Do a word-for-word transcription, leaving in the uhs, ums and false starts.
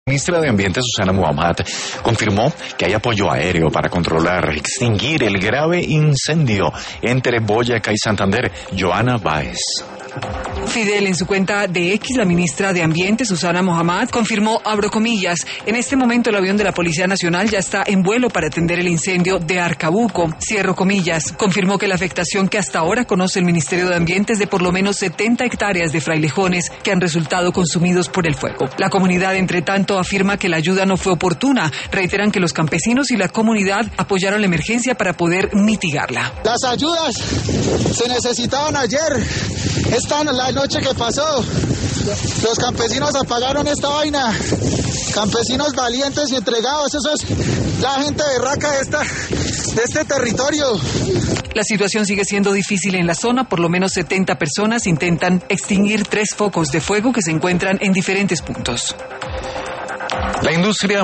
La ministra de Ambiente, Susana Muhammad, confirmó que hay apoyo aéreo para controlar, extinguir el grave incendio entre Boyacá y Santander. Joana Báez. Fidel, en su cuenta de X, la ministra de Ambiente, Susana Muhammad, confirmó, abro comillas, en este momento el avión de la Policía Nacional ya está en vuelo para atender el incendio de Arcabuco, cierro comillas. Confirmó que la afectación que hasta ahora conoce el Ministerio de Ambiente es de por lo menos setenta hectáreas de frailejones que han resultado consumidos por el fuego. La comunidad, entre tanto, afirma que la ayuda no fue oportuna. Reiteran que los campesinos y la comunidad apoyaron la emergencia para poder mitigarla. Las ayudas se necesitaban ayer. Esta la noche que pasó, los campesinos apagaron esta vaina. Campesinos valientes y entregados, eso es la gente berraca de, esta, de este territorio. La situación sigue siendo difícil en la zona. Por lo menos setenta personas intentan extinguir tres focos de fuego que se encuentran en diferentes puntos. La industria